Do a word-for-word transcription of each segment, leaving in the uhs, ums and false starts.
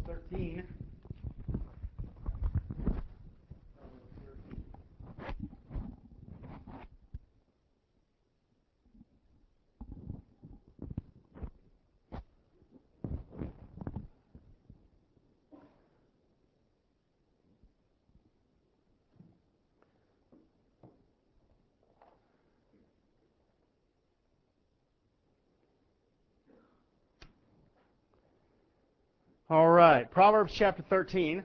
thirteen. All right, Proverbs chapter thirteen.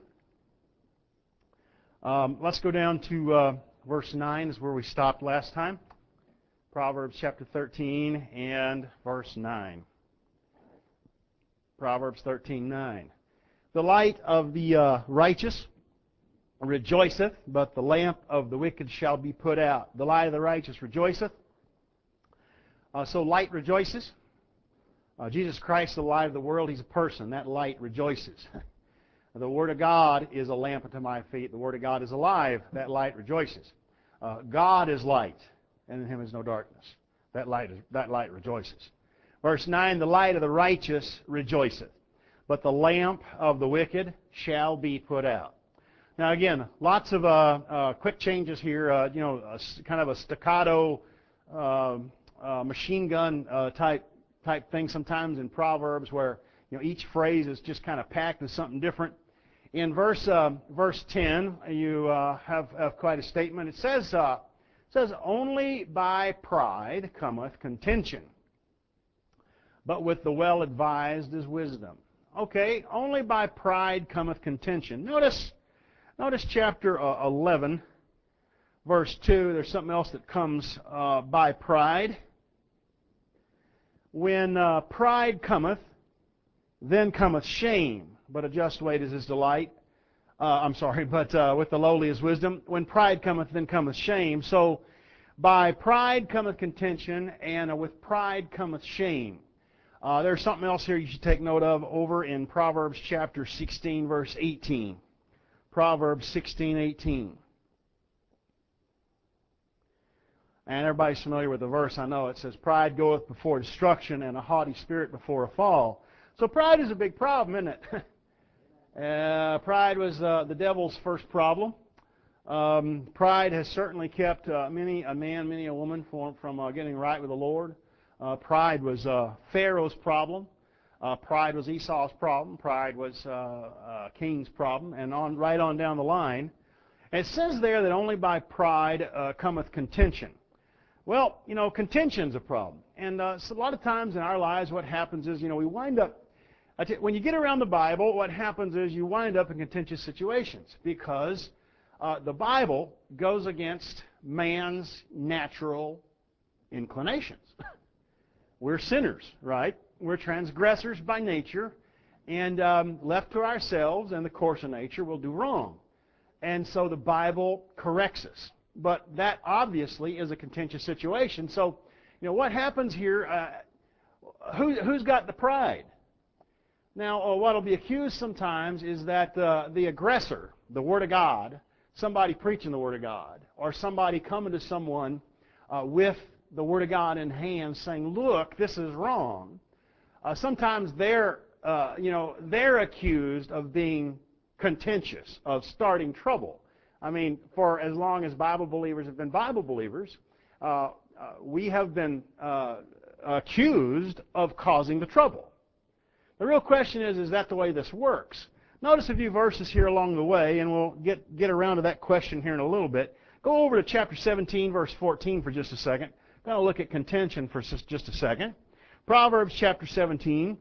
Um, let's go down to uh, verse nine is where we stopped last time. Proverbs chapter thirteen and verse nine. Proverbs thirteen nine. The light of the uh, righteous rejoiceth, but the lamp of the wicked shall be put out. The light of the righteous rejoiceth. Uh, so light rejoices. Uh, Jesus Christ, the light of the world, He's a person. That light rejoices. The Word of God is a lamp unto my feet. The Word of God is alive. That light rejoices. Uh, God is light, and in Him is no darkness. That light, is, that light rejoices. Verse nine, the light of the righteous rejoiceth, but the lamp of the wicked shall be put out. Now again, lots of uh, uh, quick changes here. Uh, you know, a, kind of a staccato, uh, uh, machine gun uh, type type thing sometimes in Proverbs, where you know each phrase is just kind of packed with something different. In verse uh, verse ten, you uh, have, have quite a statement. It says, uh, it says, "Only by pride cometh contention, but with the well-advised is wisdom." Okay, only by pride cometh contention. Notice, notice chapter uh, eleven, verse two. There's something else that comes uh, by pride. When uh, pride cometh, then cometh shame, but a just weight is his delight. Uh, I'm sorry, but uh, with the lowly is wisdom. When pride cometh, then cometh shame. So, by pride cometh contention, and uh, with pride cometh shame. Uh, there's something else here you should take note of over in Proverbs chapter sixteen, verse eighteen. Proverbs sixteen eighteen. And everybody's familiar with the verse, I know. It says, "Pride goeth before destruction, and a haughty spirit before a fall." So pride is a big problem, isn't it? uh, pride was uh, the devil's first problem. Um, pride has certainly kept uh, many a man, many a woman from, from uh, getting right with the Lord. Uh, pride was uh, Pharaoh's problem. Uh, pride was Esau's problem. Pride was uh, uh, Cain's problem, and on right on down the line. And it says there that only by pride uh, cometh contention. Well, you know, contention's a problem. And uh, so a lot of times in our lives what happens is, you know, we wind up, when you get around the Bible, what happens is you wind up in contentious situations because uh, the Bible goes against man's natural inclinations. We're sinners, right? We're transgressors by nature, and um, left to ourselves and the course of nature, we'll do wrong. And so the Bible corrects us. But that obviously is a contentious situation. So, you know, what happens here, uh, who, who's got the pride? Now, uh, what will be accused sometimes is that uh, the aggressor, the Word of God, somebody preaching the Word of God, or somebody coming to someone uh, with the Word of God in hand saying, "Look, this is wrong." Uh, sometimes they're, uh, you know, they're accused of being contentious, of starting trouble. I mean, for as long as Bible believers have been Bible believers, uh, uh, we have been uh, accused of causing the trouble. The real question is, is that the way this works? Notice a few verses here along the way, and we'll get, get around to that question here in a little bit. Go over to chapter seventeen, verse fourteen for just a second. I'm going to look at contention for just a second. Proverbs chapter seventeen,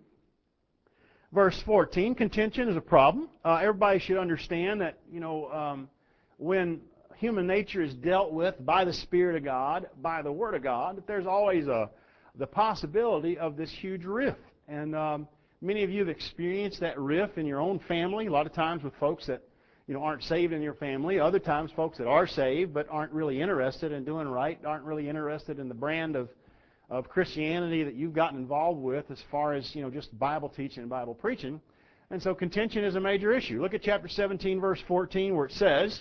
verse fourteen. Contention is a problem. Uh, everybody should understand that, you know, um, when human nature is dealt with by the Spirit of God, by the Word of God, that there's always a, the possibility of this huge rift. And um, many of you have experienced that rift in your own family, a lot of times with folks that you know aren't saved in your family, other times folks that are saved but aren't really interested in doing right, aren't really interested in the brand of, of Christianity that you've gotten involved with as far as you know just Bible teaching and Bible preaching. And so contention is a major issue. Look at chapter seventeen, verse fourteen, where it says,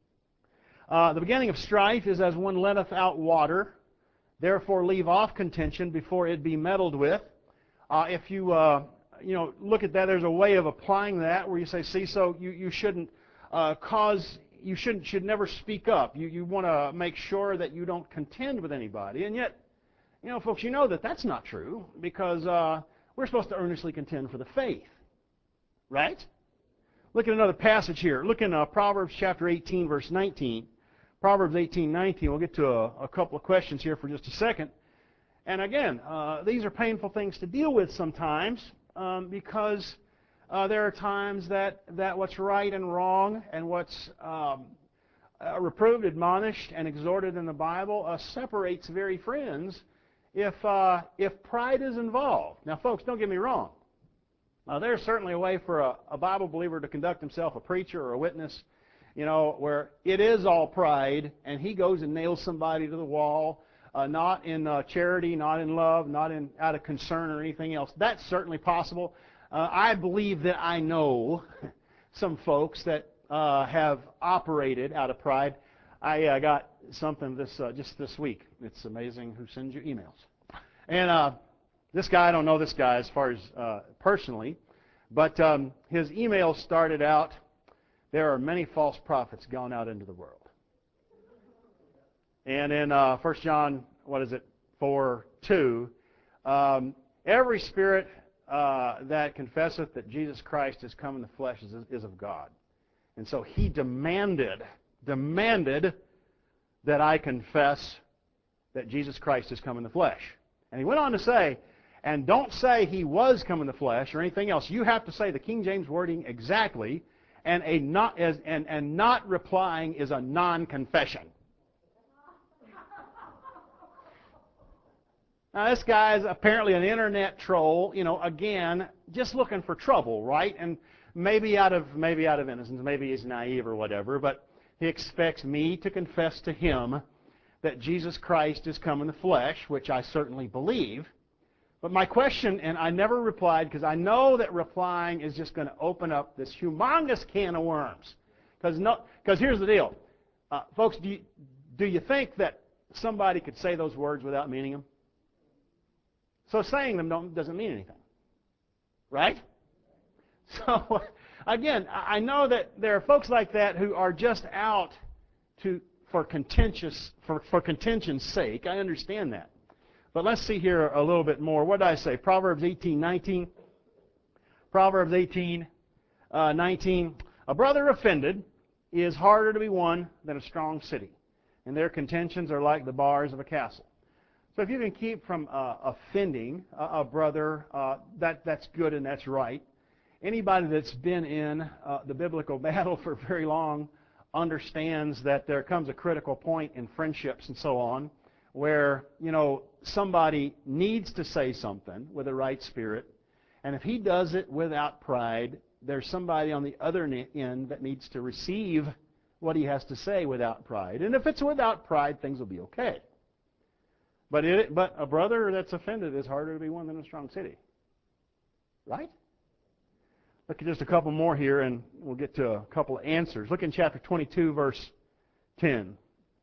Uh, the beginning of strife is as one letteth out water. Therefore leave off contention before it be meddled with. Uh, if you uh, you know, look at that. There's a way of applying that where you say, see, so you, you shouldn't uh, cause, you shouldn't should never speak up. You, you want to make sure that you don't contend with anybody. And yet, you know, folks, you know that that's not true because uh, we're supposed to earnestly contend for the faith. Right? Look at another passage here. Look in uh, Proverbs chapter eighteen, verse nineteen. Proverbs eighteen, nineteen. We'll get to a, a couple of questions here for just a second. And again, uh, these are painful things to deal with sometimes um, because uh, there are times that, that what's right and wrong and what's um, uh, reproved, admonished, and exhorted in the Bible uh, separates very friends if, uh, if pride is involved. Now, folks, don't get me wrong. Uh, there's certainly a way for a, a Bible believer to conduct himself, a preacher or a witness, you know, where it is all pride, and he goes and nails somebody to the wall, uh, not in uh, charity, not in love, not in out of concern or anything else. That's certainly possible. Uh, I believe that I know some folks that uh, have operated out of pride. I uh, got something this uh, just this week. It's amazing who sends you emails. And uh, this guy, I don't know this guy as far as uh, personally, but um, his email started out, there are many false prophets gone out into the world. And in uh, First John, what is it, four two, um, every spirit uh, that confesseth that Jesus Christ is come in the flesh is, is of God. And so he demanded, demanded that I confess that Jesus Christ has come in the flesh. And he went on to say, and don't say he was come in the flesh or anything else. You have to say the King James wording exactly, and a not as and, and not replying is a non-confession. Now this guy is apparently an internet troll, you know, again, just looking for trouble, right? And maybe out of maybe out of innocence, maybe he's naive or whatever, but he expects me to confess to him that Jesus Christ is come in the flesh, which I certainly believe. But my question, and I never replied because I know that replying is just going to open up this humongous can of worms. Because no, because here's the deal. Uh, folks, do you, do you think that somebody could say those words without meaning them? So saying them don't, doesn't mean anything. Right? So, again, I know that there are folks like that who are just out to for contentious for, for contention's sake. I understand that. But let's see here a little bit more. What did I say? Proverbs eighteen nineteen. Proverbs eighteen nineteen. A brother offended is harder to be won than a strong city, and their contentions are like the bars of a castle. So if you can keep from uh, offending a, a brother, uh, that that's good and that's right. Anybody that's been in uh, the biblical battle for very long understands that there comes a critical point in friendships and so on where, you know, somebody needs to say something with the right spirit, and if he does it without pride, there's somebody on the other end that needs to receive what he has to say without pride. And if it's without pride, things will be okay. But it, but a brother that's offended is harder to be won than a strong city. Right? Look at just a couple more here, and we'll get to a couple of answers. Look in chapter twenty-two, verse ten.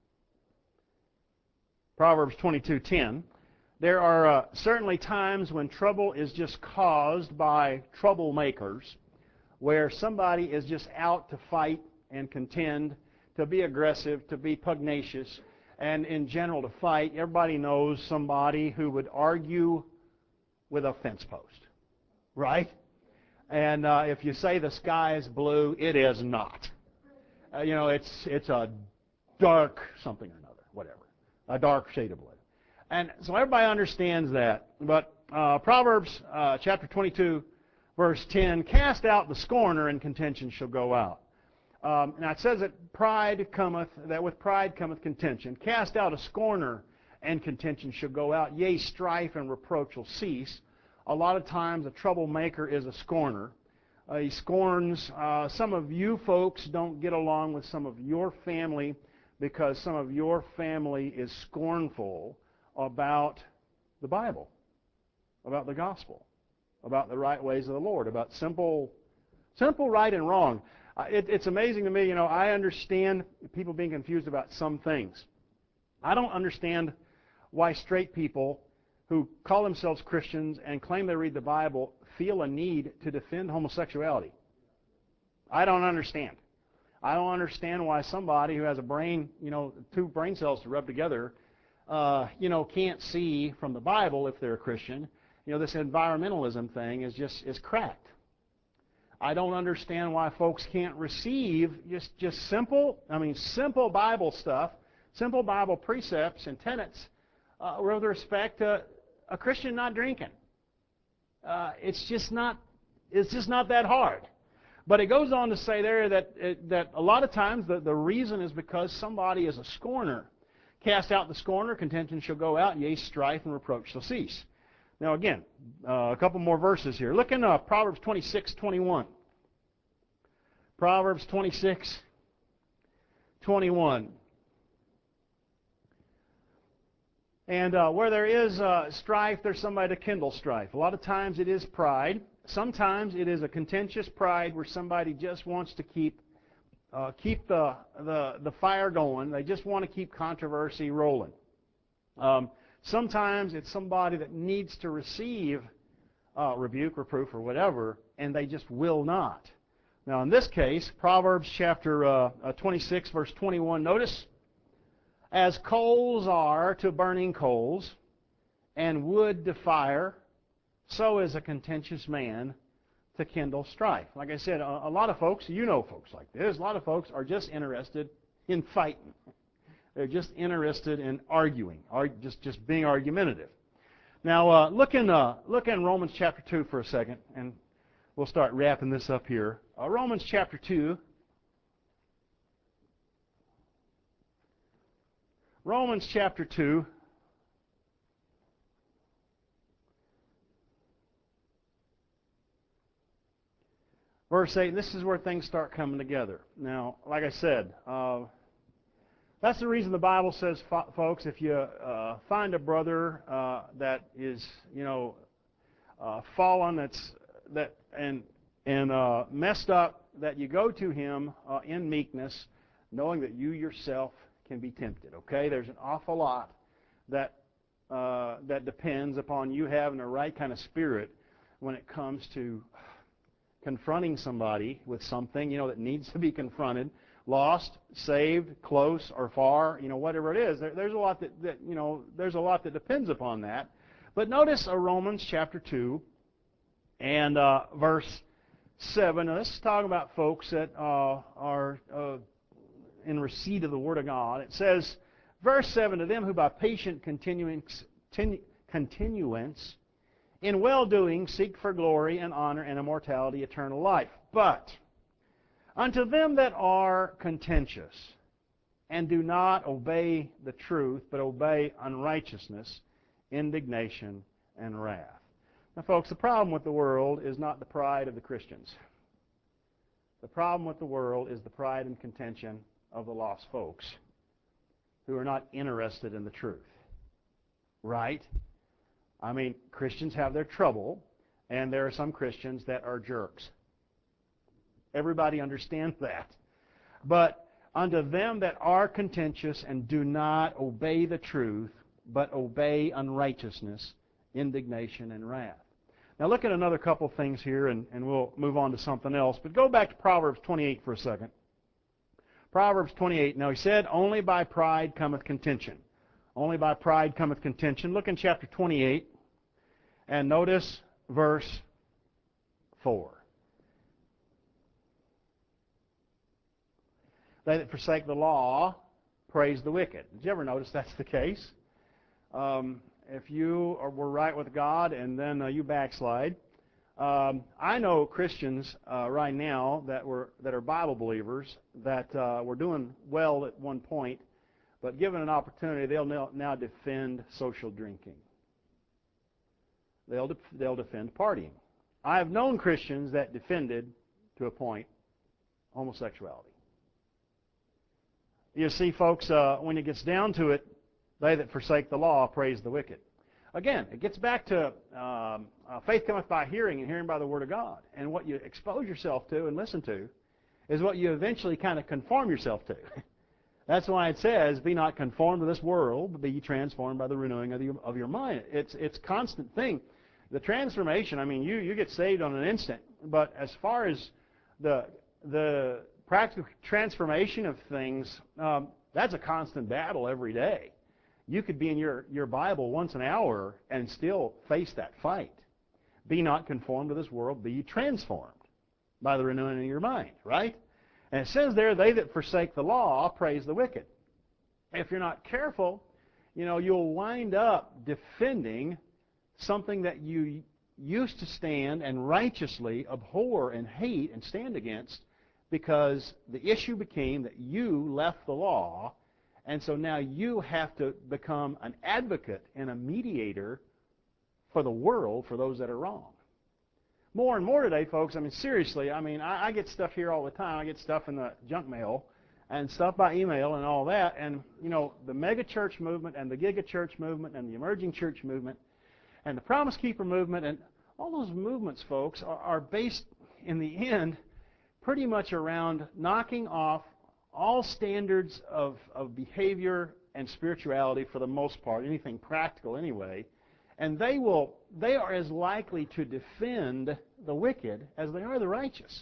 Proverbs twenty-two ten. There are uh, certainly times when trouble is just caused by troublemakers, where somebody is just out to fight and contend, to be aggressive, to be pugnacious, and in general to fight. Everybody knows somebody who would argue with a fence post, right? And uh, if you say the sky is blue, it is not. Uh, you know, it's it's a dark something or another, whatever, a dark shade of blue. And so everybody understands that. But uh, Proverbs uh, chapter twenty-two, verse ten, cast out the scorner and contention shall go out. Um, now it says that pride cometh, that with pride cometh contention. Cast out a scorner and contention shall go out. Yea, strife and reproach will cease. A lot of times a troublemaker is a scorner. Uh, he scorns. Uh, some of you folks don't get along with some of your family because some of your family is scornful about the Bible, about the gospel, about the right ways of the Lord, about simple, simple right and wrong. Uh, it, it's amazing to me, you know, I understand people being confused about some things. I don't understand why straight people who call themselves Christians and claim they read the Bible feel a need to defend homosexuality? I don't understand. I don't understand why somebody who has a brain, you know, two brain cells to rub together, uh, you know, can't see from the Bible if they're a Christian. You know, this environmentalism thing is just is cracked. I don't understand why folks can't receive just just simple, I mean, simple Bible stuff, simple Bible precepts and tenets uh, with respect to a Christian not drinking. Uh, it's just not it's just not that hard. But it goes on to say there that it, that a lot of times the, the reason is because somebody is a scorner. Cast out the scorner, contention shall go out, yea, strife and reproach shall cease. Now again, uh, a couple more verses here. Look in uh, Proverbs twenty-six twenty-one. Proverbs twenty-six twenty-one. And uh, where there is uh, strife, there's somebody to kindle strife. A lot of times it is pride. Sometimes it is a contentious pride where somebody just wants to keep uh, keep the, the the fire going. They just want to keep controversy rolling. Um, sometimes it's somebody that needs to receive uh, rebuke, reproof, or whatever, and they just will not. Now, in this case, Proverbs chapter uh, uh, twenty-six, verse twenty-one. Notice, as coals are to burning coals, and wood to fire, so is a contentious man to kindle strife. Like I said, a, a lot of folks, you know folks like this, a lot of folks are just interested in fighting. They're just interested in arguing, or just, just being argumentative. Now, uh, look, in, uh, look in Romans chapter two for a second, and we'll start wrapping this up here. Uh, Romans chapter two. Romans chapter two. Verse eight, this is where things start coming together. Now, like I said, uh, that's the reason the Bible says, folks, if you uh, find a brother uh, that is, you know, uh, fallen, that's that and and uh, messed up, that you go to him uh, in meekness, knowing that you yourself can be tempted. Okay, there's an awful lot that uh, that depends upon you having the right kind of spirit when it comes to confronting somebody with something, you know, that needs to be confronted, lost, saved, close or far, you know, whatever it is. There, there's a lot that, that, you know, there's a lot that depends upon that. But notice uh, Romans chapter two and uh, verse seven. Now, this is talking about folks that uh, are uh, in receipt of the Word of God. It says, verse seven, to them who by patient continuance, continuance in well-doing seek for glory and honor and immortality, eternal life. But unto them that are contentious and do not obey the truth, but obey unrighteousness, indignation, and wrath. Now, folks, the problem with the world is not the pride of the Christians. The problem with the world is the pride and contention of the lost folks who are not interested in the truth. Right? I mean, Christians have their trouble, and there are some Christians that are jerks. Everybody understands that. But unto them that are contentious and do not obey the truth, but obey unrighteousness, indignation, and wrath. Now look at another couple things here, and, and we'll move on to something else. But go back to Proverbs twenty-eight for a second. Proverbs twenty-eight. Now he said, only by pride cometh contention. Only by pride cometh contention. Look in chapter twenty-eight and notice verse four. They that forsake the law praise the wicked. Did you ever notice that's the case? Um, if you are, were right with God and then uh, you backslide, um, I know Christians uh, right now that were that are Bible believers that uh, were doing well at one point, but given an opportunity, they'll now defend social drinking. They'll, de- they'll defend partying. I have known Christians that defended, to a point, homosexuality. You see, folks, uh, when it gets down to it, they that forsake the law praise the wicked. Again, it gets back to um, uh, faith cometh by hearing, and hearing by the Word of God. And what you expose yourself to and listen to is what you eventually kind of conform yourself to. That's why it says, be not conformed to this world, but be ye transformed by the renewing of, the, of your mind. It's it's a constant thing. The transformation, I mean, you, you get saved on an instant, but as far as the the practical transformation of things, um, that's a constant battle every day. You could be in your, your Bible once an hour and still face that fight. Be not conformed to this world, be transformed by the renewing of your mind, right? And it says there, they that forsake the law praise the wicked. If you're not careful, you know, you'll wind up defending something that you used to stand and righteously abhor and hate and stand against, because the issue became that you left the law, and so now you have to become an advocate and a mediator for the world, for those that are wrong. More and more today, folks, I mean, seriously, I mean, I, I get stuff here all the time. I get stuff in the junk mail and stuff by email and all that, and, you know, the mega church movement and the giga church movement and the emerging church movement and the Promise Keeper movement, and all those movements, folks, are, are based, in the end, pretty much around knocking off all standards of, of behavior and spirituality for the most part, anything practical anyway, and they will they are as likely to defend the wicked as they are the righteous.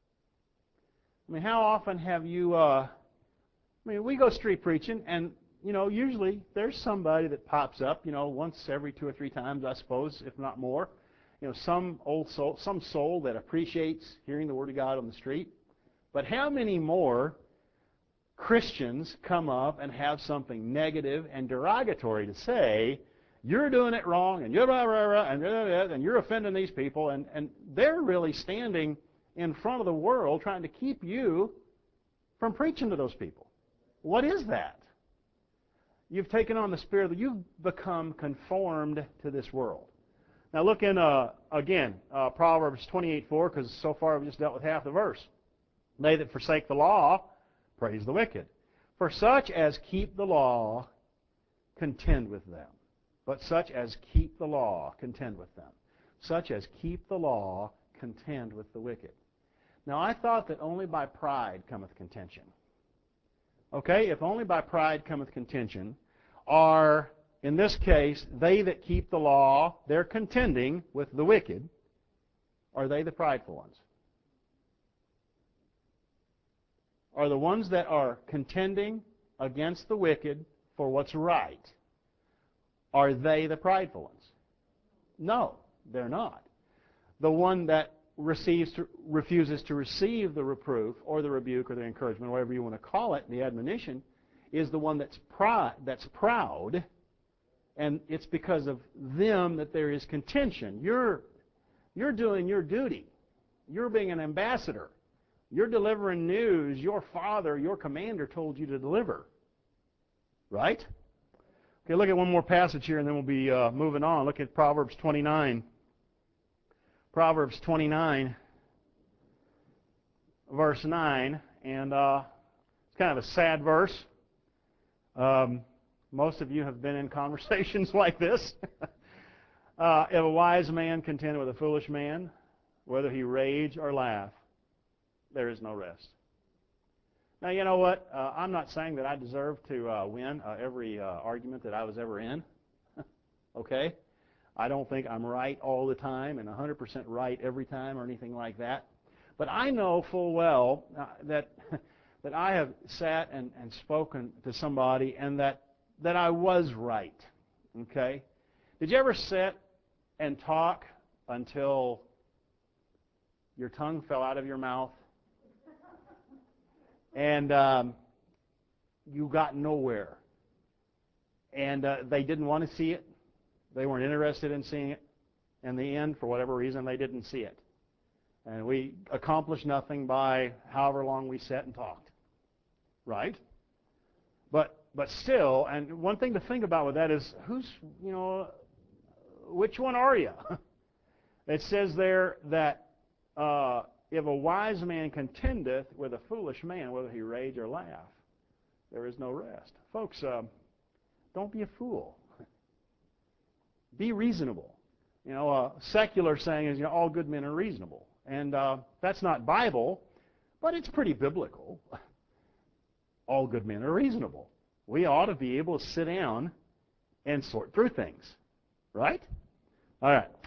I mean, how often have you, uh, I mean, we go street preaching, and, you know, usually there's somebody that pops up, you know, once every two or three times, I suppose, if not more. You know, some old soul, some soul that appreciates hearing the Word of God on the street. But how many more Christians come up and have something negative and derogatory to say? You're doing it wrong, and you're blah, blah, blah, and, blah, blah, blah, and you're offending these people, and, and they're really standing in front of the world trying to keep you from preaching to those people. What is that? You've taken on the spirit that you've become conformed to this world. Now look in, uh, again, uh, Proverbs twenty-eight four, because so far we've just dealt with half the verse. They that forsake the law, praise the wicked. For such as keep the law, contend with them. But such as keep the law, contend with them. Such as keep the law, contend with the wicked. Now I thought that only by pride cometh contention. Okay, if only by pride cometh contention, are, in this case, they that keep the law, they're contending with the wicked, are they the prideful ones? Are the ones that are contending against the wicked for what's right, are they the prideful ones? No, they're not. The one that receives to, refuses to receive the reproof or the rebuke or the encouragement, whatever you want to call it, the admonition, is the one that's proud, that's proud, and it's because of them that there is contention. You're, you're doing your duty. You're being an ambassador. You're delivering news your father, your commander told you to deliver. Right? Okay, look at one more passage here and then we'll be uh, moving on. Look at Proverbs twenty-nine. Proverbs twenty-nine, verse nine. And uh, it's kind of a sad verse. Um, most of you have been in conversations like this. uh, if a wise man contend with a foolish man, whether he rage or laugh, there is no rest. Now, you know what? Uh, I'm not saying that I deserve to uh, win uh, every uh, argument that I was ever in. Okay? I don't think I'm right all the time and one hundred percent right every time or anything like that. But I know full well uh, that that I have sat and, and spoken to somebody and that, that I was right. Okay? Did you ever sit and talk until your tongue fell out of your mouth? And um, you got nowhere. And uh, they didn't want to see it. They weren't interested in seeing it. In the end, for whatever reason, they didn't see it. And we accomplished nothing by however long we sat and talked. Right? But but still, and one thing to think about with that is, who's, you know, which one are you? It says there that uh, if a wise man contendeth with a foolish man, whether he rage or laugh, there is no rest. Folks, uh, don't be a fool. Be reasonable. You know, a secular saying is, you know, all good men are reasonable. And uh, that's not Bible, but it's pretty biblical. All good men are reasonable. We ought to be able to sit down and sort through things. Right? All right.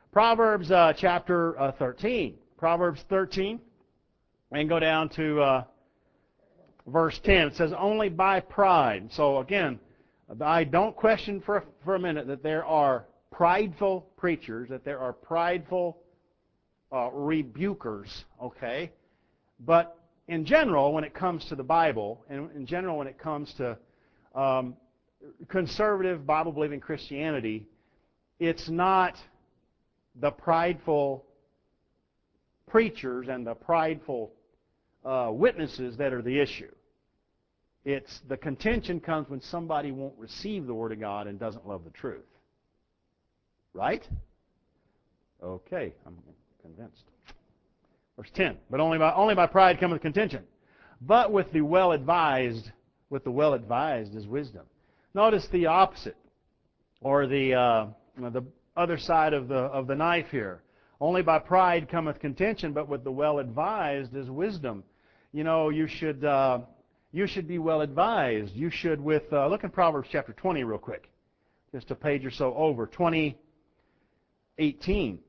Proverbs uh, chapter uh, thirteen. Proverbs thirteen, and go down to uh, verse ten. It says, only by pride. So again, I don't question for, for a minute that there are prideful preachers, that there are prideful uh, rebukers, okay? But in general, when it comes to the Bible, and in general when it comes to um, conservative, Bible-believing Christianity, it's not the prideful preachers and the prideful uh, witnesses that are the issue. It's the contention comes when somebody won't receive the Word of God and doesn't love the truth. Right? Okay, I'm convinced. Verse ten. But only by only by pride cometh contention. But with the well advised, with the well advised is wisdom. Notice the opposite, or the uh, the other side of the of the knife here. Only by pride cometh contention, but with the well advised is wisdom. You know, you should uh, you should be well advised. You should with uh, look in Proverbs chapter twenty real quick, just a page or so over, twenty eighteen.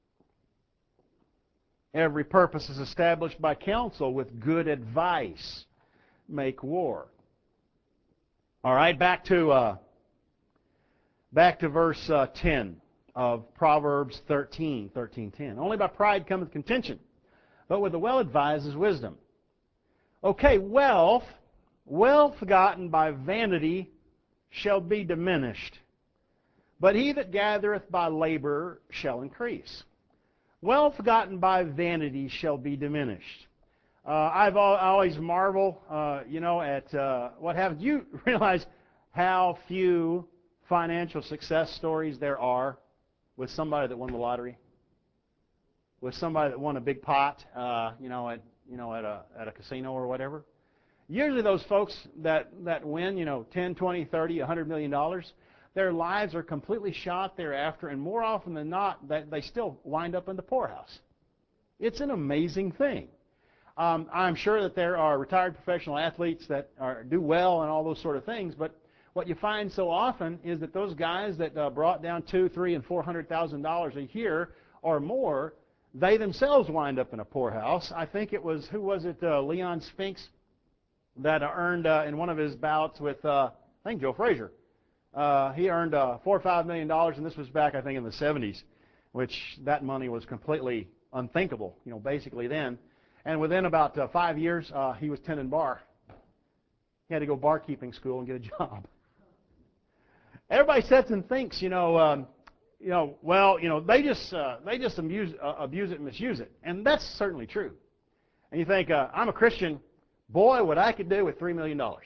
Every purpose is established by counsel. With good advice make war. All right, back to uh, back to verse uh, ten of Proverbs thirteen, thirteen ten. Only by pride cometh contention, but with the well advised is wisdom. Okay, wealth, wealth gotten by vanity shall be diminished, but he that gathereth by labor shall increase. Wealth gotten by vanity shall be diminished. Uh, I've al I always marvel, uh, you know, at uh, what happens. You realize how few financial success stories there are with somebody that won the lottery, with somebody that won a big pot, uh, you know, at you know at a at a casino or whatever. Usually, those folks that that win, you know, ten, twenty, thirty, a hundred million dollars, their lives are completely shot thereafter, and more often than not, that they still wind up in the poorhouse. It's an amazing thing. Um, I'm sure that there are retired professional athletes that are, do well and all those sort of things, but what you find so often is that those guys that uh, brought down two, three, and four hundred thousand dollars a year or more, they themselves wind up in a poorhouse. I think it was who was it, uh, Leon Spinks, that earned uh, in one of his bouts with uh, I think Joe Frazier. Uh, he earned uh, four or five million dollars, and this was back I think in the seventies, which that money was completely unthinkable, you know, basically then. And within about uh, five years, uh, he was tending bar. He had to go barkeeping school and get a job. Everybody sits and thinks, you know, um, you know, well, you know, they just uh, they just abuse, uh, abuse it and misuse it, and that's certainly true. And you think, uh, I'm a Christian, boy, what I could do with three million dollars.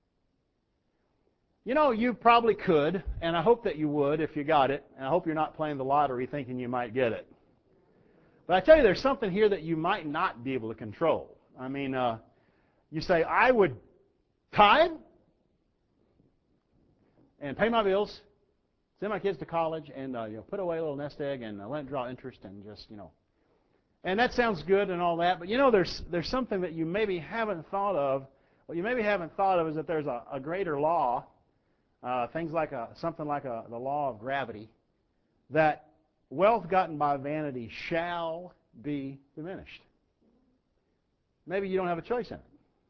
You know, you probably could, and I hope that you would if you got it, and I hope you're not playing the lottery thinking you might get it. But I tell you, there's something here that you might not be able to control. I mean, uh, you say, I would tithe and pay my bills, send my kids to college, and uh, you know, put away a little nest egg and uh, let it draw interest and just, you know. And that sounds good and all that, but you know, there's there's something that you maybe haven't thought of. What you maybe haven't thought of is that there's a, a greater law, uh, things like a, something like a, the law of gravity, that wealth gotten by vanity shall be diminished. Maybe you don't have a choice in it.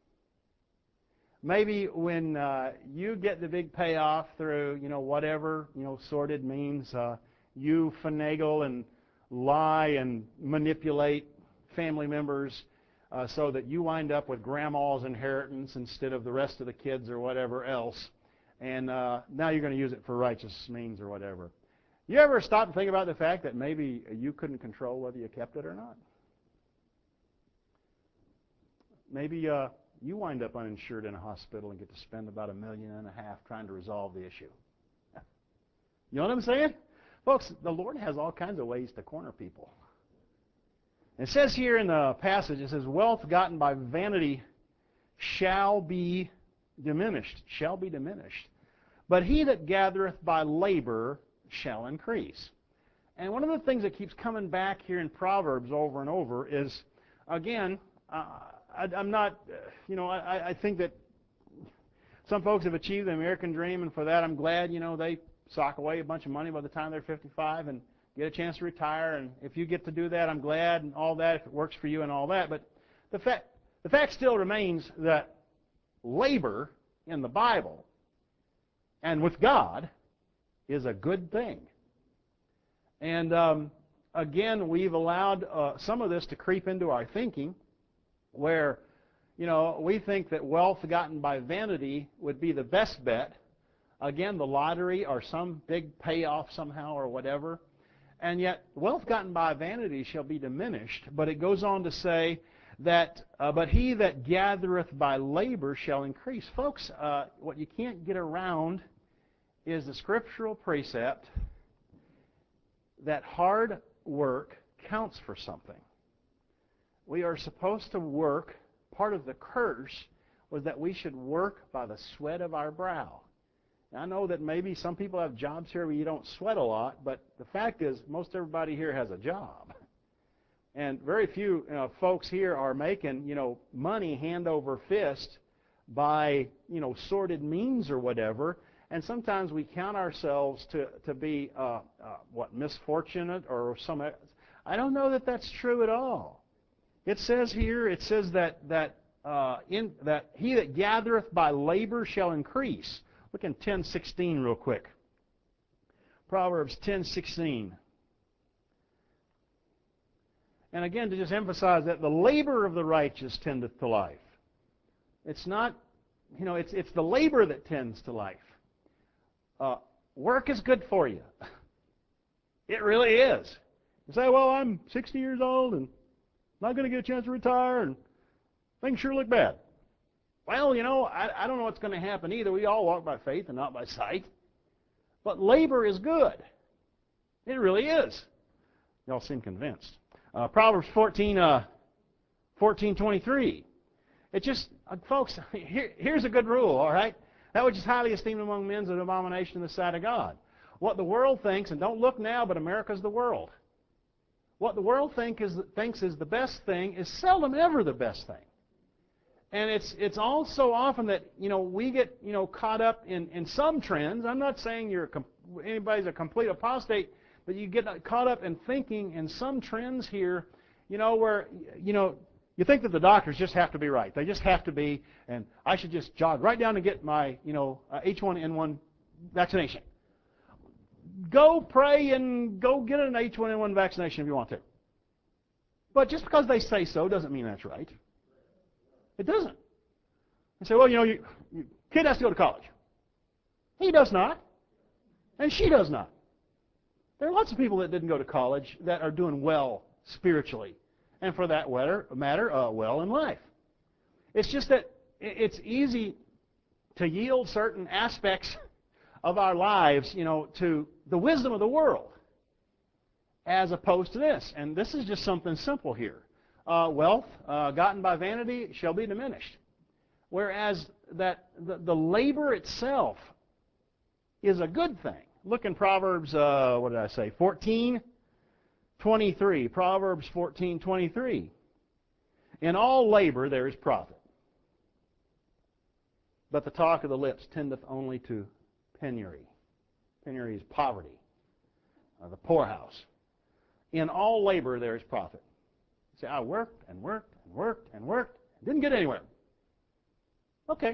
Maybe when uh, you get the big payoff through, you know, whatever, you know, sordid means, uh, you finagle and lie and manipulate family members uh, so that you wind up with grandma's inheritance instead of the rest of the kids or whatever else, and uh, now you're going to use it for righteous means or whatever. You ever stop and think about the fact that maybe you couldn't control whether you kept it or not? Maybe uh, you wind up uninsured in a hospital and get to spend about a million and a half trying to resolve the issue. You know what I'm saying? Folks, the Lord has all kinds of ways to corner people. It says here in the passage, it says, wealth gotten by vanity shall be diminished, shall be diminished. But he that gathereth by labor shall increase. And one of the things that keeps coming back here in Proverbs over and over is, again, uh, I, I'm not, uh, you know, I, I think that some folks have achieved the American dream, and for that I'm glad, you know, they sock away a bunch of money by the time they're fifty-five and get a chance to retire, and if you get to do that, I'm glad, and all that, if it works for you and all that. But the fact, the fact still remains that labor in the Bible and with God is a good thing. And um, again, we've allowed uh, some of this to creep into our thinking, where, you know, we think that wealth gotten by vanity would be the best bet. Again, the lottery or some big payoff somehow or whatever. And yet, wealth gotten by vanity shall be diminished. But it goes on to say that, uh, but he that gathereth by labor shall increase. Folks, uh, what you can't get around is the scriptural precept that hard work counts for something. We are supposed to work. Part of the curse was that we should work by the sweat of our brow. Now, I know that maybe some people have jobs here where you don't sweat a lot, but the fact is most everybody here has a job. And very few you know, folks here are making, you know, money hand over fist by, you know, sordid means or whatever. And sometimes we count ourselves to, to be, uh, uh, what, misfortunate or some... I don't know that that's true at all. It says here, it says that, that, uh, in, that he that gathereth by labor shall increase. Look in ten sixteen real quick. Proverbs ten sixteen. And again, to just emphasize that the labor of the righteous tendeth to life. It's not, you know, it's, it's the labor that tends to life. Uh, work is good for you. It really is. You say, well, I'm sixty years old and not going to get a chance to retire, and things sure look bad. Well, you know, I, I don't know what's going to happen either. We all walk by faith and not by sight. But labor is good. It really is. Y'all seem convinced. Uh, Proverbs fourteen, uh, fourteen twenty-three. It just, uh, folks, here, here's a good rule, all right? That which is highly esteemed among men is an abomination in the sight of God. What the world thinks, and don't look now, but America's the world. What the world think is, thinks is the best thing is seldom ever the best thing. And it's it's also often that, you know, we get, you know, caught up in, in some trends. I'm not saying you're a, anybody's a complete apostate, but you get caught up in thinking in some trends here, you know, where, you know, you think that the doctors just have to be right. They just have to be, and I should just jog right down and get my, you know, uh, H one N one vaccination. Go pray and go get an H one N one vaccination if you want to. But just because they say so doesn't mean that's right. It doesn't. They say, well, you know, you, you, kid has to go to college. He does not. And she does not. There are lots of people that didn't go to college that are doing well spiritually. And for that matter, uh, well in life. It's just that it's easy to yield certain aspects of our lives, you know, to the wisdom of the world as opposed to this. And this is just something simple here. Uh, wealth uh, gotten by vanity shall be diminished. Whereas that the, the labor itself is a good thing. Look in Proverbs, uh, what did I say, fourteen twenty-three. Proverbs fourteen twenty-three. In all labor there is profit, but the talk of the lips tendeth only to penury. Penury is poverty, uh, the poorhouse. In all labor there is profit. Say, I worked and worked and worked and worked, and didn't get anywhere. Okay.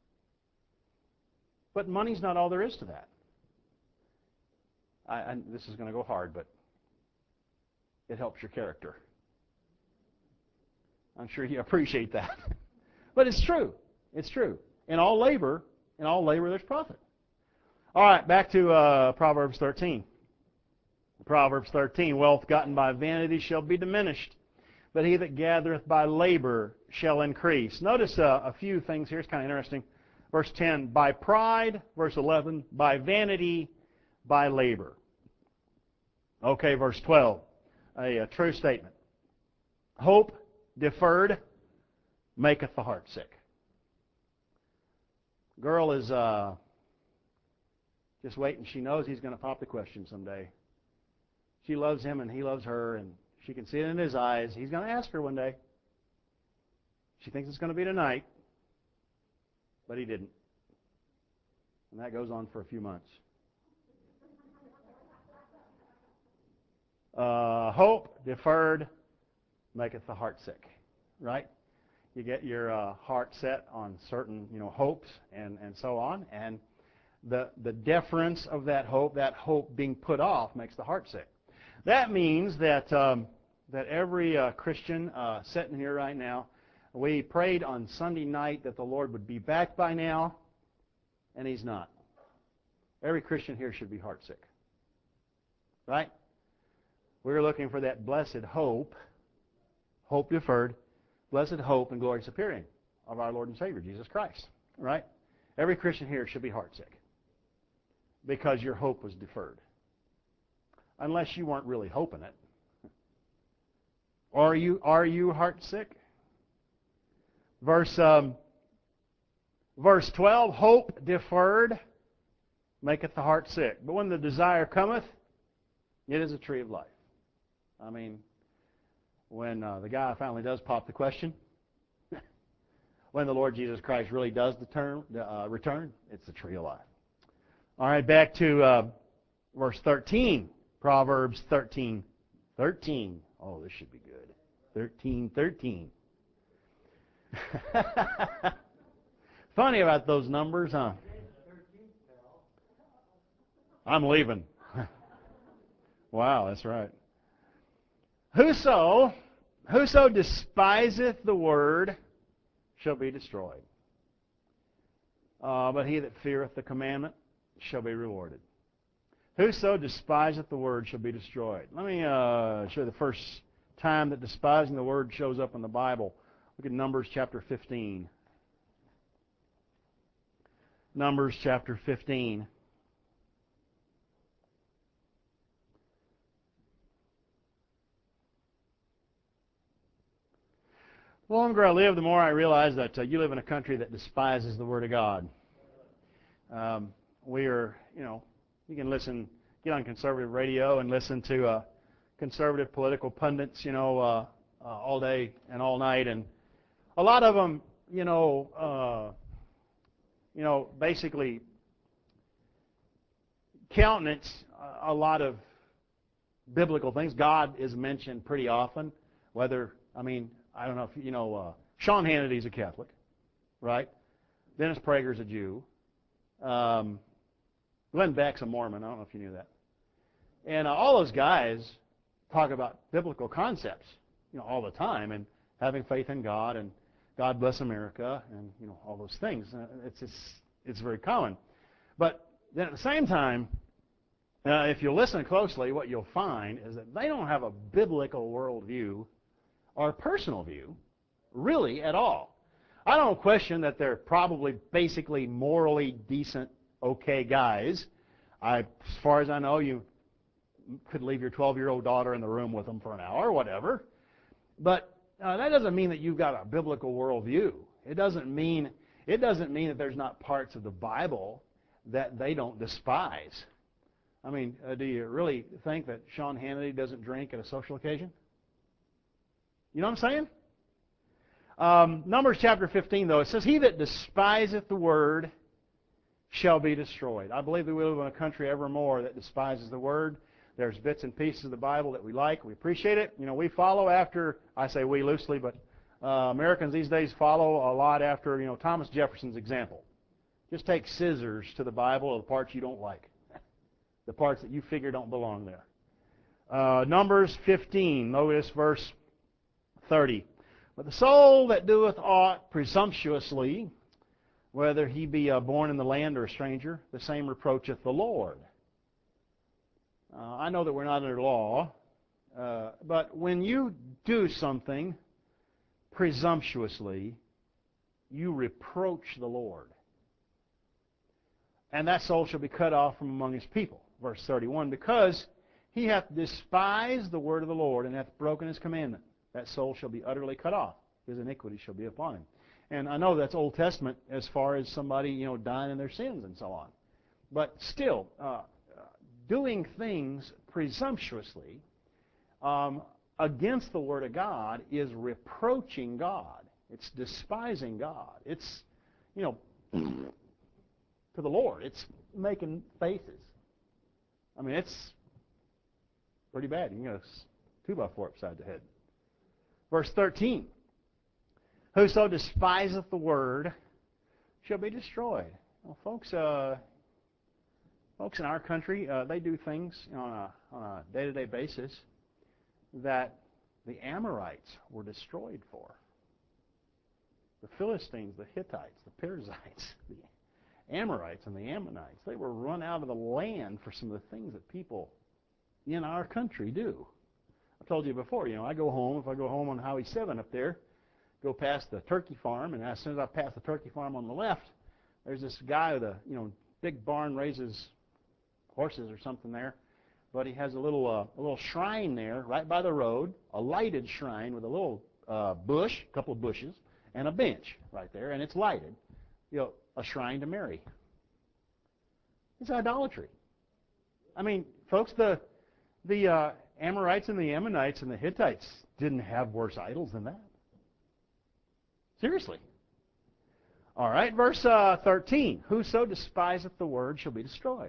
But money's not all there is to that. I, I, this is going to go hard, but it helps your character. I'm sure you appreciate that. But it's true. It's true. In all labor, in all labor there's profit. All right, back to uh, Proverbs thirteen. Proverbs thirteen, wealth gotten by vanity shall be diminished, but he that gathereth by labor shall increase. Notice uh, a few things here. It's kind of interesting. Verse ten, by pride. Verse eleven, by vanity, by labor. Okay, verse twelve, a, a true statement. Hope deferred maketh the heart sick. Girl is uh, just waiting. She knows he's going to pop the question someday. She loves him and he loves her, and she can see it in his eyes. He's going to ask her one day. She thinks it's going to be tonight, but he didn't. And that goes on for a few months. Uh, hope deferred maketh the heart sick, right? You get your uh, heart set on certain, you know, hopes and, and so on, and the the deference of that hope, that hope being put off, makes the heart sick. That means that um, that every uh, Christian uh, sitting here right now, we prayed on Sunday night that the Lord would be back by now, and He's not. Every Christian here should be heart sick, right? We're looking for that blessed hope, hope deferred, blessed hope and glorious appearing of our Lord and Savior, Jesus Christ, right? Every Christian here should be heart sick because your hope was deferred. Unless you weren't really hoping it. Are you, are you heart sick? Verse, um, verse twelve, hope deferred maketh the heart sick. But when the desire cometh, it is a tree of life. I mean, when uh, the guy finally does pop the question, when the Lord Jesus Christ really does the term, uh, return, it's the tree of life. All right, back to uh, verse thirteen. Proverbs thirteen thirteen. Oh, this should be good. thirteen thirteen. Funny about those numbers, huh? I'm leaving. Wow, that's right. Whoso, whoso despiseth the word shall be destroyed. Uh, but he that feareth the commandment shall be rewarded. Whoso despiseth the word shall be destroyed. Let me uh, show you the first time that despising the word shows up in the Bible. Look at Numbers chapter fifteen. Numbers chapter fifteen. The longer I live, the more I realize that uh, you live in a country that despises the Word of God. Um, we are, you know, you can listen, get on conservative radio and listen to uh, conservative political pundits, you know, uh, uh, all day and all night, and a lot of them, you know, uh, you know, basically countenance a lot of biblical things. God is mentioned pretty often. Whether, I mean, I don't know if you know, uh, Sean Hannity's a Catholic, right? Dennis Prager's a Jew. Um, Glenn Beck's a Mormon. I don't know if you knew that. And uh, all those guys talk about biblical concepts, you know, all the time, and having faith in God and God bless America, and you know, all those things. Uh, it's it's it's very common. But then at the same time, uh, if you listen closely, what you'll find is that they don't have a biblical worldview or personal view, really, at all. I don't question that they're probably basically morally decent, okay guys. I, as far as I know, you could leave your twelve-year-old daughter in the room with them for an hour or whatever. But uh, that doesn't mean that you've got a biblical worldview. It doesn't mean it doesn't mean that there's not parts of the Bible that they don't despise. I mean, uh, do you really think that Sean Hannity doesn't drink at a social occasion? You know what I'm saying? Um, Numbers chapter fifteen, though, it says, he that despiseth the word shall be destroyed. I believe that we live in a country evermore that despises the word. There's bits and pieces of the Bible that we like. We appreciate it. You know, we follow after, I say we loosely, but uh, Americans these days follow a lot after, you know, Thomas Jefferson's example. Just take scissors to the Bible of the parts you don't like, the parts that you figure don't belong there. Uh, Numbers fifteen, notice verse thirty. But the soul that doeth aught presumptuously, whether he be uh, born in the land or a stranger, the same reproacheth the Lord. Uh, I know that we're not under law, uh, but when you do something presumptuously, you reproach the Lord. And that soul shall be cut off from among his people. Verse thirty-one, because he hath despised the word of the Lord and hath broken his commandment. That soul shall be utterly cut off. His iniquity shall be upon him. And I know that's Old Testament as far as somebody, you know, dying in their sins and so on. But still, uh, doing things presumptuously um, against the Word of God is reproaching God. It's despising God. It's, you know, to the Lord. It's making faces. I mean, it's Pretty bad. You can get a two by four upside the head. Verse thirteen. Whoso despiseth the word shall be destroyed. Well, folks, uh, folks in our country, uh, they do things on a, on a day-to-day basis that the Amorites were destroyed for. The Philistines, the Hittites, the Perizzites, the Amorites, and the Ammonites, they were run out of the land for some of the things that people in our country do. I told you before, you know, I go home, if I go home on Highway seven up there, go past the turkey farm, and as soon as I pass the turkey farm on the left, there's this guy with a, you know, big barn, raises horses or something there, but he has a little uh, a little shrine there right by the road, a lighted shrine with a little uh, bush, a couple of bushes, and a bench right there, and it's lighted. You know, a shrine to Mary. It's idolatry. I mean, folks, the the uh, Amorites and the Ammonites and the Hittites didn't have worse idols than that. Seriously. All right, verse uh, thirteen. Whoso despiseth the word shall be destroyed.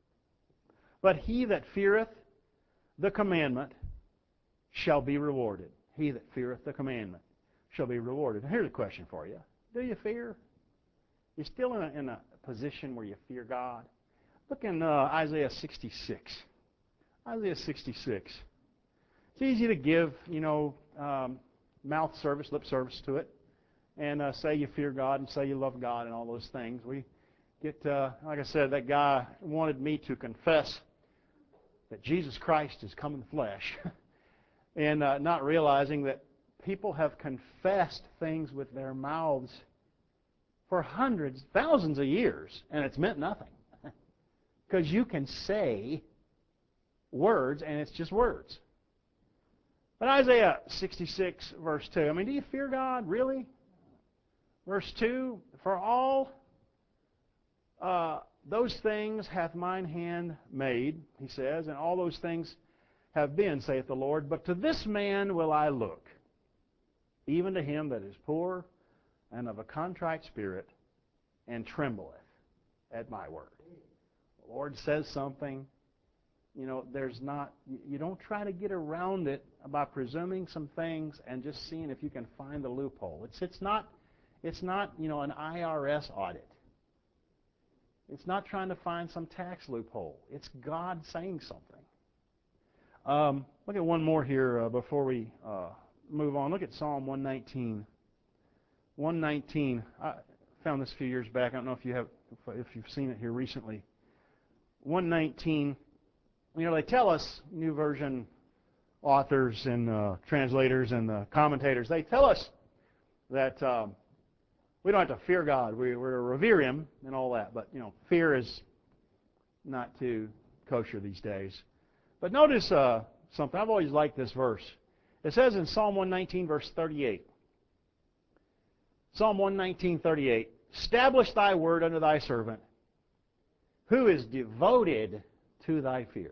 But he that feareth the commandment shall be rewarded. He that feareth the commandment shall be rewarded. Now, here's a question for you. Do you fear? You're still in a, in a position where you fear God? Look in uh, Isaiah sixty-six. Isaiah sixty-six. It's easy to give, you know, um, mouth service, lip service to it, and uh, say you fear God and say you love God and all those things. We get, uh, like I said, that guy wanted me to confess that Jesus Christ has come in the flesh, and uh, not realizing that people have confessed things with their mouths for hundreds, thousands of years, and it's meant nothing. Because you can say words, and it's just words. But Isaiah sixty-six, verse two, I mean, do you fear God, really? Verse two, for all uh, those things hath mine hand made, he says, and all those things have been, saith the Lord, but to this man will I look, even to him that is poor and of a contrite spirit, and trembleth at my word. The Lord says something, you know, there's not, you don't try to get around it by presuming some things and just seeing if you can find the loophole. It's, it's not, it's not, you know, an I R S audit. It's not trying to find some tax loophole. It's God saying something. Um, look at one more here uh, before we uh, move on. Look at Psalm one nineteen. one nineteen. I found this a few years back. I don't know if you have, if you've seen it here recently. one nineteen. You know, they tell us, New Version authors and uh, translators and uh, commentators, they tell us that um, we don't have to fear God. We, we're to revere Him and all that. But, you know, fear is not too kosher these days. But notice uh, something. I've always liked this verse. It says in Psalm one nineteen, verse thirty-eight. Psalm one nineteen, thirty-eight. Establish thy word unto thy servant, who is devoted to thy fear.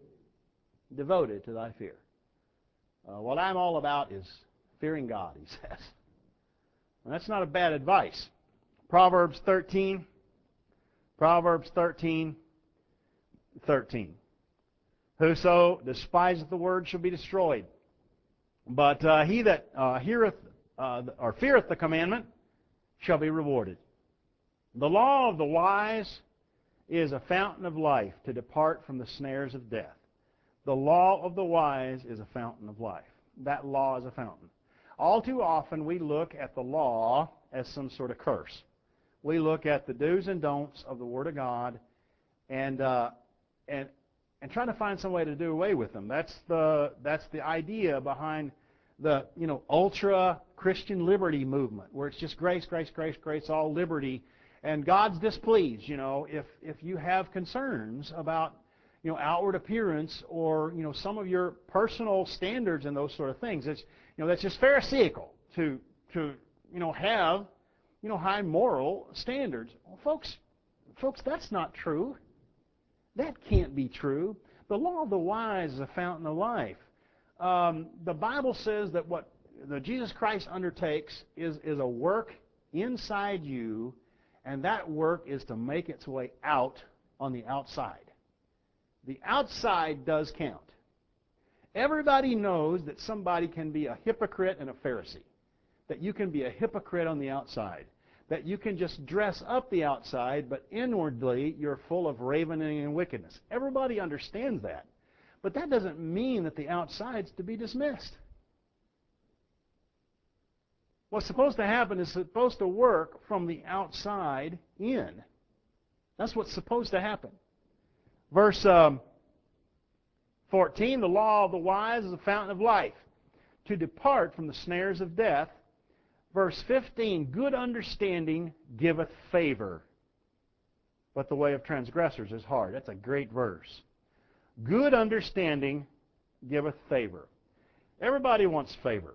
Devoted to thy fear. Uh, what I'm all about is fearing God, he says. And that's not a bad advice. Proverbs thirteen. Proverbs thirteen, thirteen. Whoso despiseth the word shall be destroyed. But uh, he that uh, heareth uh, or feareth the commandment shall be rewarded. The law of the wise is a fountain of life to depart from the snares of death. The law of the wise is a fountain of life. That law is a fountain. All too often we look at the law as some sort of curse. We look at the do's and don'ts of the Word of God and uh, and and try to find some way to do away with them. That's the that's the idea behind the you know ultra Christian liberty movement, where it's just grace, grace, grace, grace, all liberty, and God's displeased. You know, if if you have concerns about you know outward appearance or you know some of your personal standards and those sort of things, it's you know that's just pharisaical to to you know have you know high moral standards. Well, folks, folks, that's not true. That can't be true. The law of the wise is a fountain of life. Um, the Bible says that what the Jesus Christ undertakes is, is a work inside you, and that work is to make its way out on the outside. The outside does count. Everybody knows that somebody can be a hypocrite and a Pharisee, that you can be a hypocrite on the outside, that you can just dress up the outside, but inwardly you're full of ravening and wickedness. Everybody understands that. But that doesn't mean that the outside's to be dismissed. What's supposed to happen is supposed to work from the outside in. That's what's supposed to happen. Verse um, fourteen, the law of the wise is a fountain of life, to depart from the snares of death. Verse fifteen, good understanding giveth favor, but the way of transgressors is hard. That's a great verse. Good understanding giveth favor. Everybody wants favor.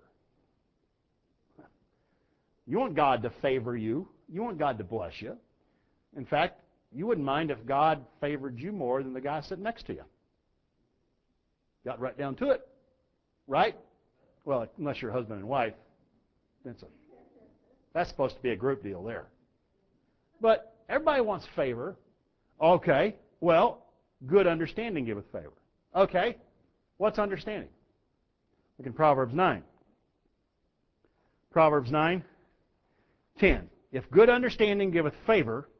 You want God to favor you. You want God to bless you. In fact, you wouldn't mind if God favored you more than the guy sitting next to you. Got right down to it. Right? Well, unless you're husband and wife. That's, a, that's supposed to be a group deal there. But everybody wants favor. Okay, well, good understanding giveth favor. Okay, what's understanding? Look in Proverbs nine. Proverbs nine, ten. If good understanding giveth favor,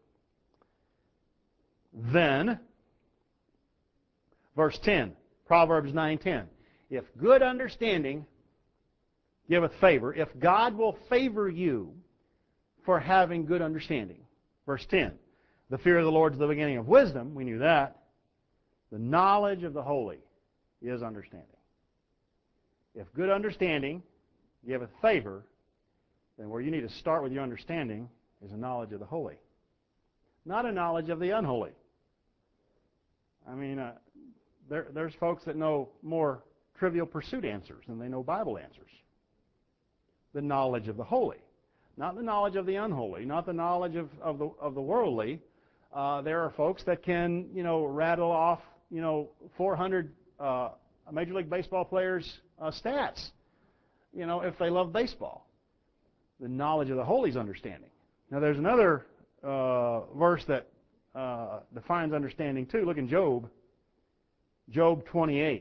then, verse ten, Proverbs nine ten. If good understanding giveth favor, if God will favor you for having good understanding. Verse ten, the fear of the Lord is the beginning of wisdom. We knew that. The knowledge of the holy is understanding. If good understanding giveth favor, then where you need to start with your understanding is a knowledge of the holy. Not a knowledge of the unholy. I mean, uh, there, there's folks that know more Trivial Pursuit answers than they know Bible answers. The knowledge of the holy. Not the knowledge of the unholy, not the knowledge of, of, the, of the worldly. Uh, there are folks that can, you know, rattle off, you know, four hundred uh, Major League Baseball players' uh, stats, you know, if they love baseball. The knowledge of the holy is understanding. Now, there's another uh, verse that uh, defines understanding too. Look in Job, Job twenty-eight.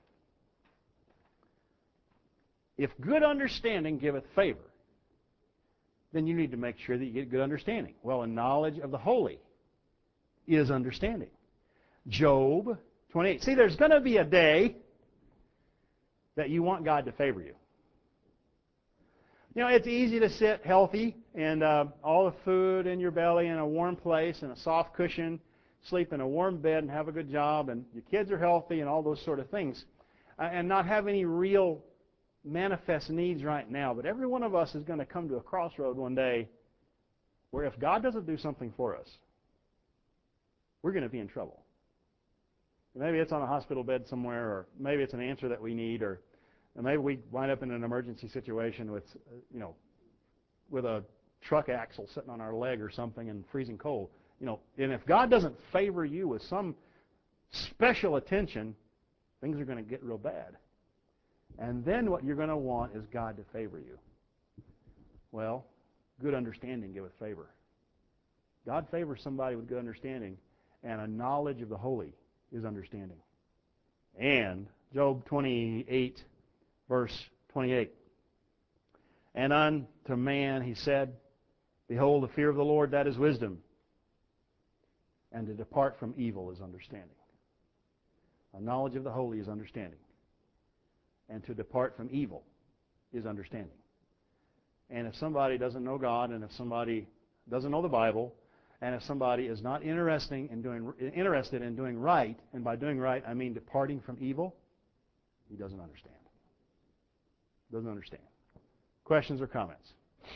If good understanding giveth favor, then you need to make sure that you get good understanding. Well, a knowledge of the holy is understanding. Job twenty-eight. See, there's going to be a day that you want God to favor you. You know, it's easy to sit healthy and uh, all the food in your belly in a warm place and a soft cushion, sleep in a warm bed and have a good job, and your kids are healthy and all those sort of things, uh, and not have any real manifest needs right now. But every one of us is going to come to a crossroad one day where if God doesn't do something for us, we're going to be in trouble. Maybe it's on a hospital bed somewhere, or maybe it's an answer that we need, or and maybe we wind up in an emergency situation with, you know, with a truck axle sitting on our leg or something and freezing cold. You know, and if God doesn't favor you with some special attention, things are going to get real bad. And then what you're going to want is God to favor you. Well, good understanding giveth favor. God favors somebody with good understanding, and a knowledge of the holy is understanding. And Job twenty-eight, verse twenty-eight. And unto man he said, behold, the fear of the Lord, that is wisdom, and to depart from evil is understanding. A knowledge of the holy is understanding, and to depart from evil is understanding. And if somebody doesn't know God, and if somebody doesn't know the Bible, and if somebody is not interesting in doing, interested in doing right, and by doing right I mean departing from evil, he doesn't understand. Doesn't understand. Questions or comments?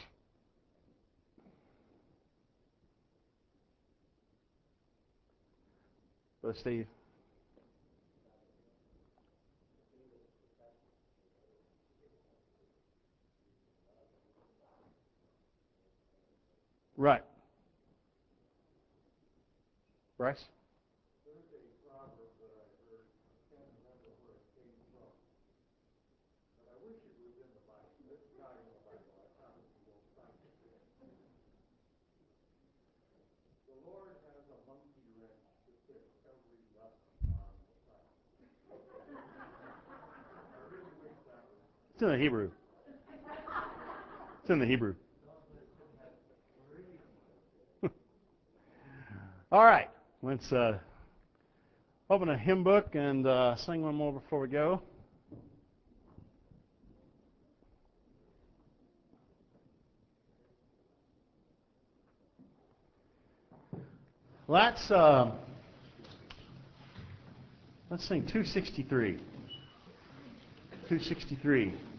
Brother Steve? Right. Bryce? There's a proverb that I heard. I can't remember where it came from, but I wish it was in the Bible. It's not in the Bible. I promise you won't find it. The Lord has a monkey wrench to fit every lesson on the planet. It's in the Hebrew. It's in the Hebrew. All right. Let's uh, open a hymn book and uh, sing one more before we go. Let's uh, let's sing two sixty-three. two sixty-three.